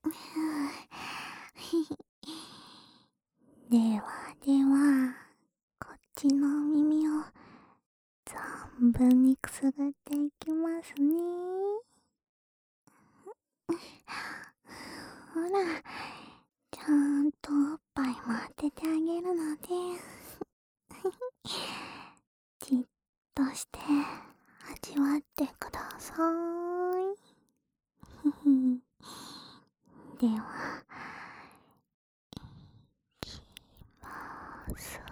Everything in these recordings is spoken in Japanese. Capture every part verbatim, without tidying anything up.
ではでは、こっちの耳を存分にくすぐっていきますね。ほら、ちゃんとおっぱいも当ててあげるので、じっとして味わってください。では、いきますよ。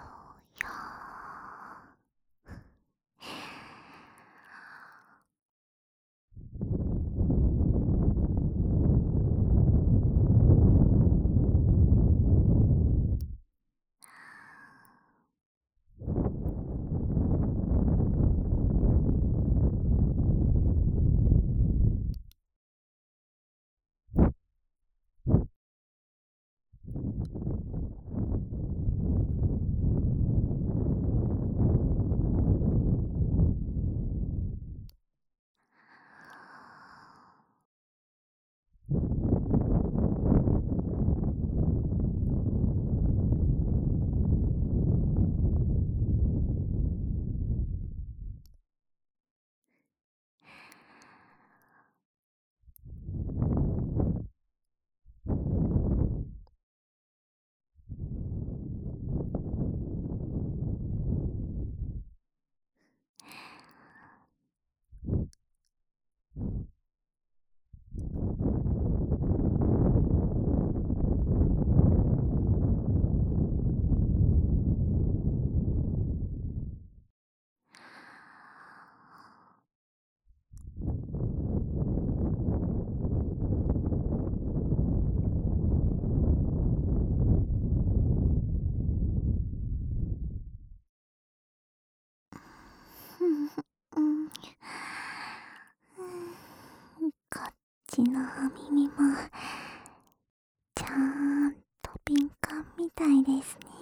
こっちのお耳もちゃんと敏感みたいですね。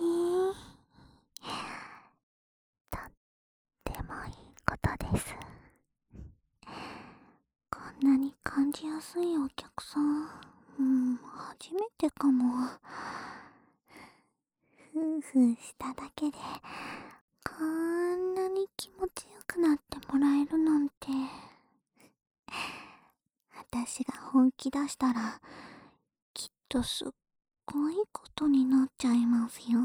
とってもいいことです。こんなに感じやすいお客さん、うん、初めてかも。ふうふうしただけでこんなに気持ちよくなってもらえるなんて。私が本気出したらきっとすっごいことになっちゃいますよ。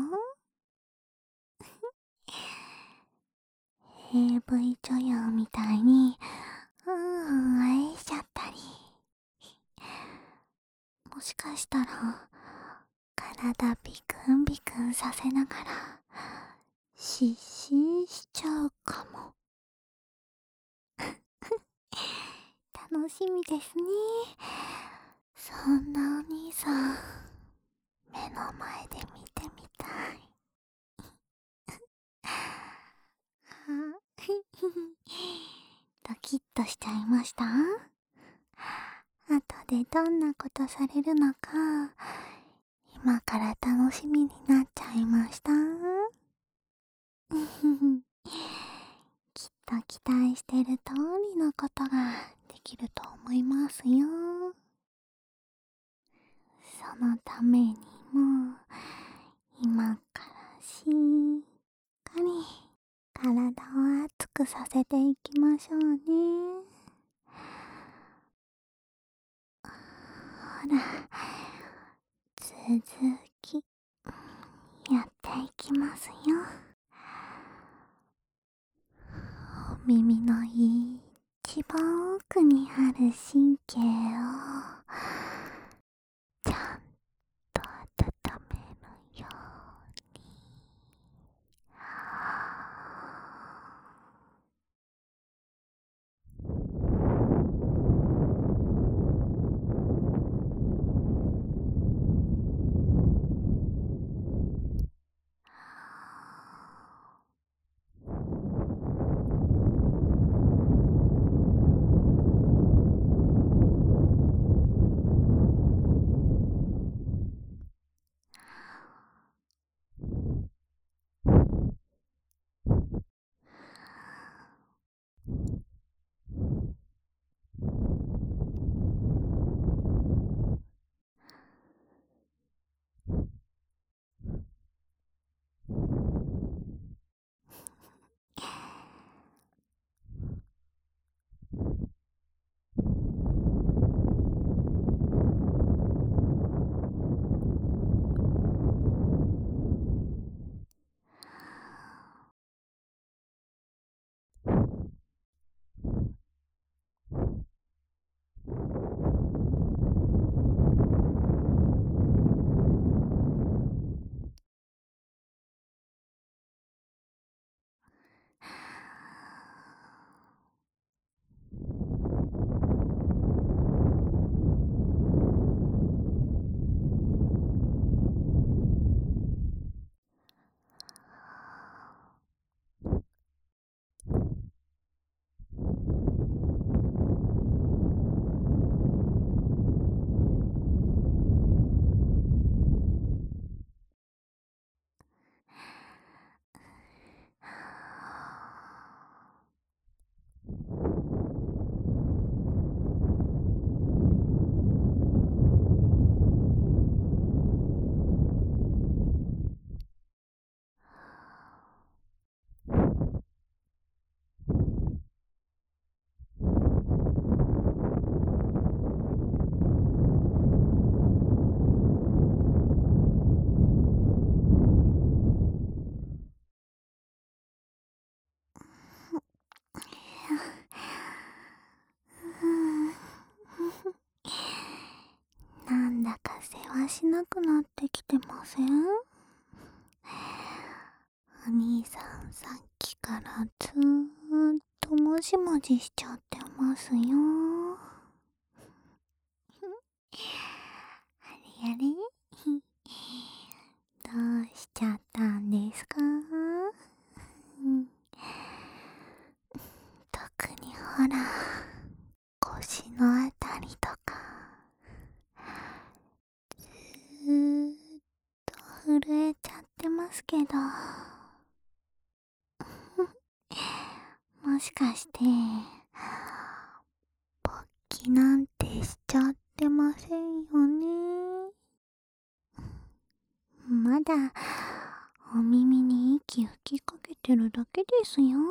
エーブイ 女優みたいにうんうん愛しちゃったり、もしかしたら体ビクンビクンさせながら失神しちゃうかも。楽しみですね。そんなお兄さん目の前で見てみたい。ドキッとしちゃいました？後でどんなことされるのか今から楽しみになっちゃいました。きっと期待してる通りのことができると思いますよ。そのためにも今からしっかり体を熱くさせていきましょうね。ほら、続きやっていきますよ。お耳の一番奥にある神経をちゃんと温めるように。 なんだかせわしなくなってきてません？お兄さんさっきからずーっともじもじしちゃってますよ。あれあれどうしちゃったんですか？うん、特にほら、腰のあたりとか、ずーっと震えちゃってますけど。もしかして、勃起なんてしちゃってませんよね。まだ、お耳に息吹きかけてるだけですよ。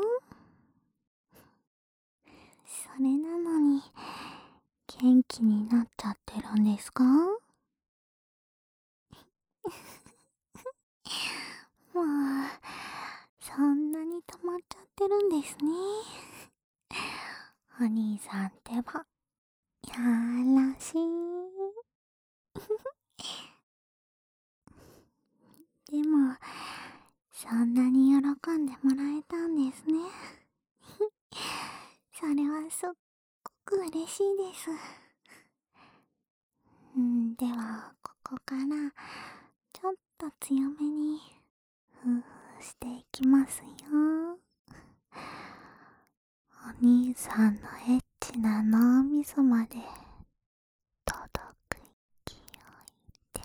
それなのに、元気になっちゃってるんですか？もう、そんなに溜まっちゃってるんですね。お兄さんってば、やらしい。でも、そんなに喜んでもらえたんですね。それはすっごく嬉しいです。うん、では、ここから、ちょっと強めに、ふうふうしていきますよ。お兄さんのエッチな脳みそまで届く勢いで。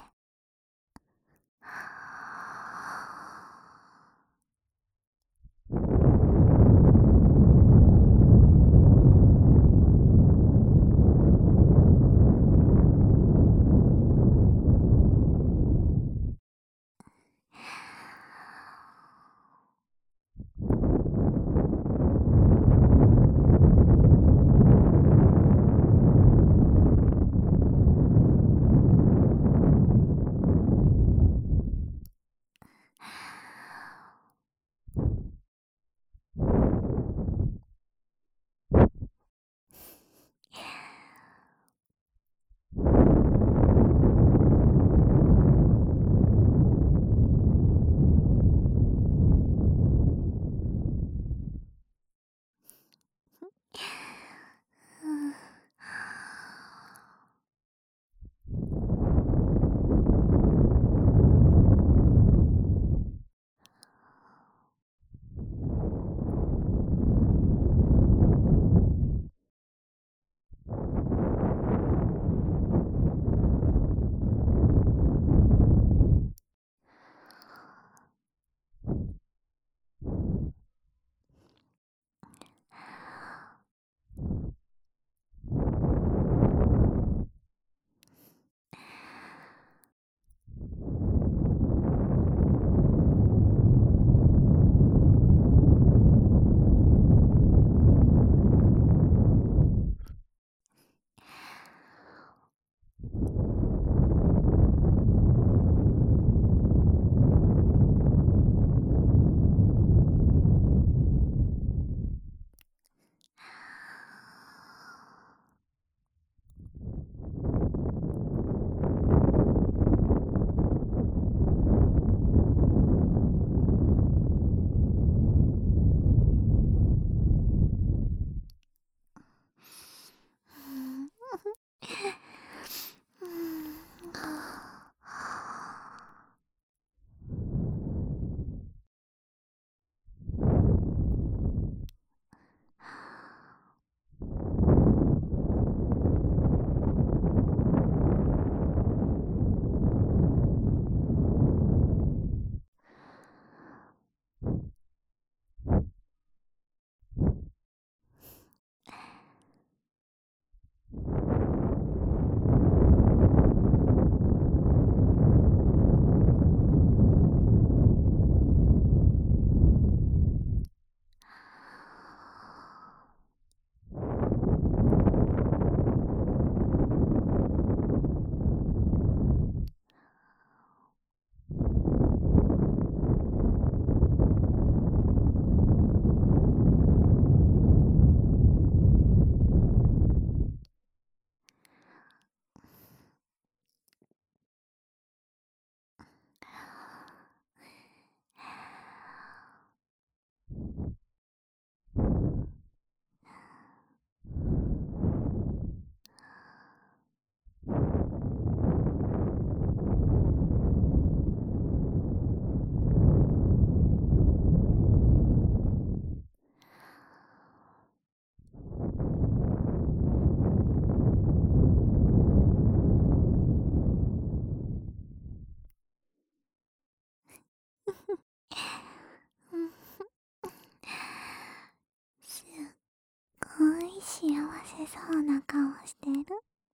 そうな顔してる。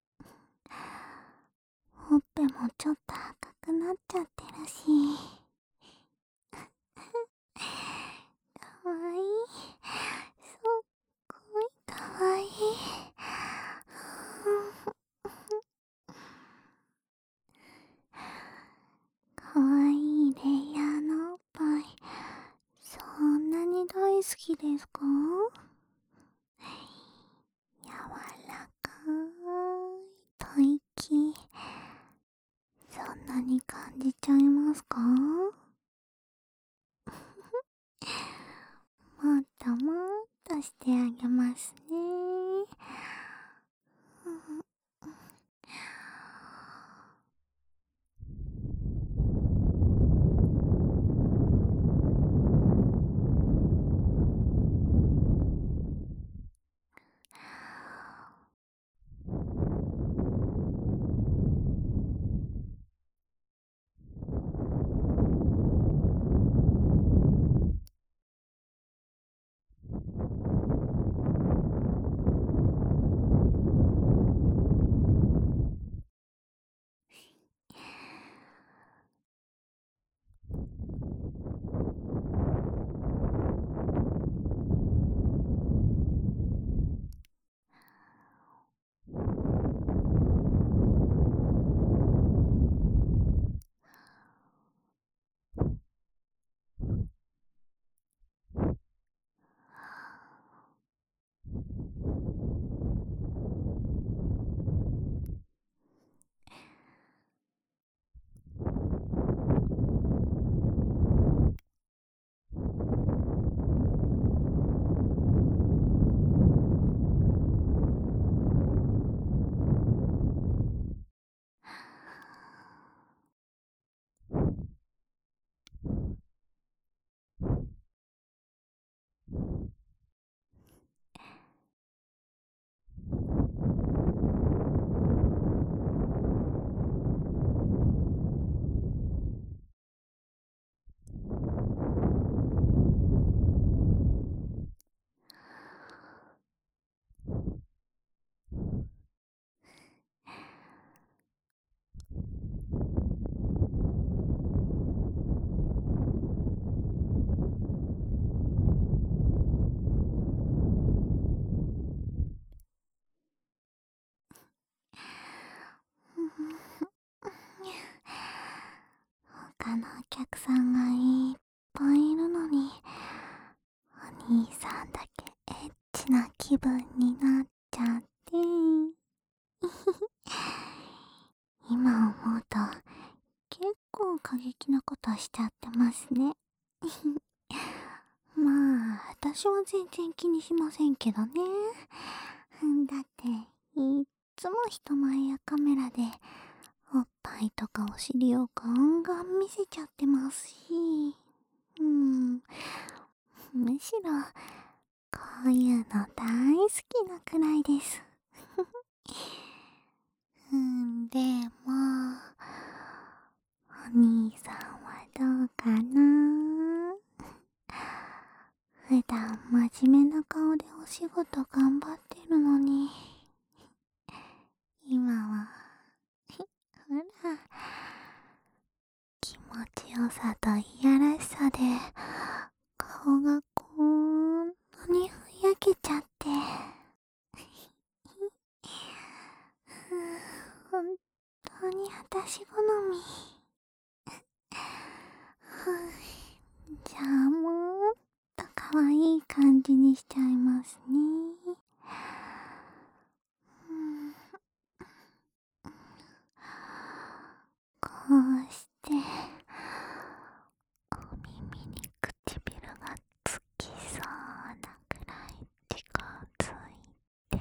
ほっぺもちょっと赤くなっちゃってるし。かわいい。すっごいかわいい。かわいいレイヤーのおっぱい、そんなに大好きですか？やわらかい吐息、そんなに感じちゃいますか？もっともっとしてあげますね。他のお客さんがいっぱいいるのに、お兄さんだけエッチな気分になっちゃって。今思うと結構過激なことしちゃってますね。まあ私は全然気にしませんけどね。だっていっつも人前やカメラでおっぱいとかお尻をガンガン見せちゃってますし、うん、むしろこういうの大好きなくらいです。うん、でもお兄さんはどうかな。普段真面目な顔でお仕事頑張ってるのに、今はほら気持ちよさといやらしさで顔がこんなにふやけちゃって、本当に私好み。じゃあもっと可愛い感じにしちゃいますね。こうしてお耳に唇がつきそうなくらい近づいて、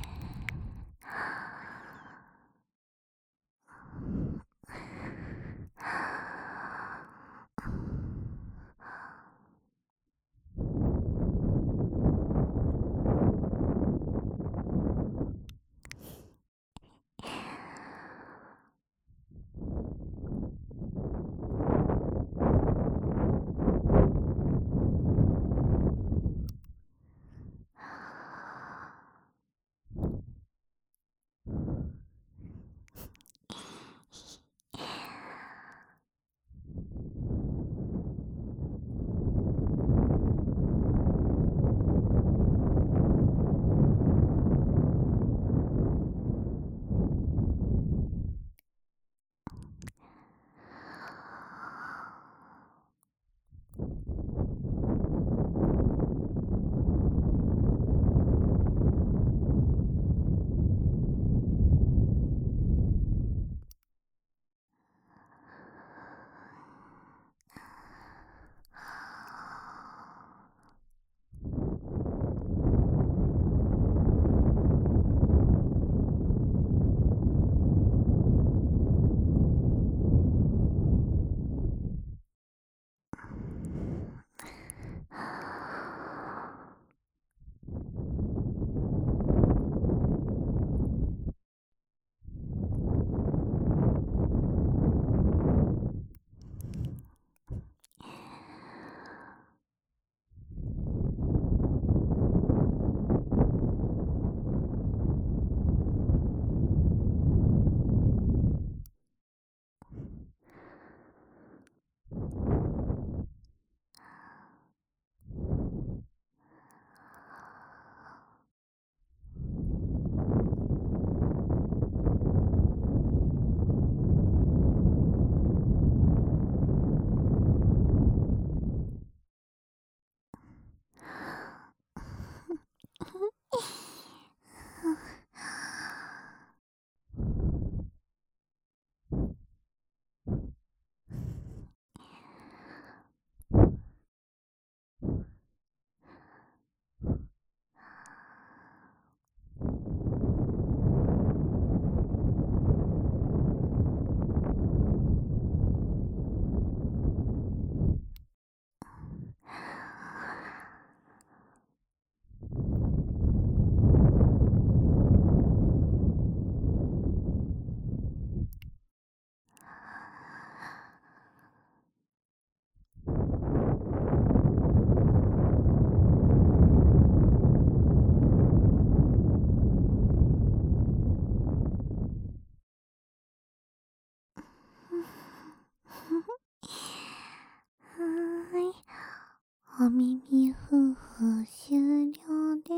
お耳夫婦終了です。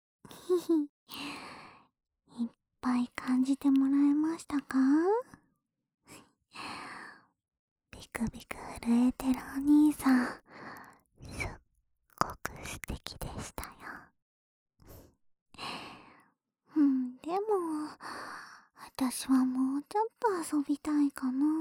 いっぱい感じてもらえましたか？ビクビク震えてるお兄さん、すっごく素敵でしたよ。うん、でも、私はもうちょっと遊びたいかな。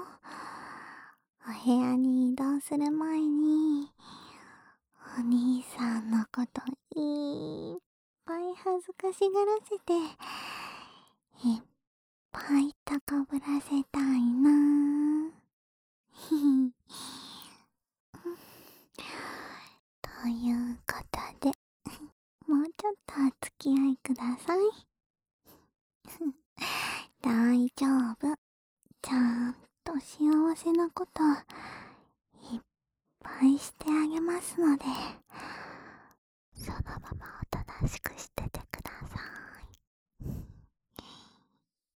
お部屋に移動する前に、お兄さんのこといっぱい恥ずかしがらせて、いっぱい高ぶらせたいな。ひひ。ということで、もうちょっとお付き合いください。大丈夫。ちゃんと幸せなこといっぱいしてあげますので、そのままおとなしくして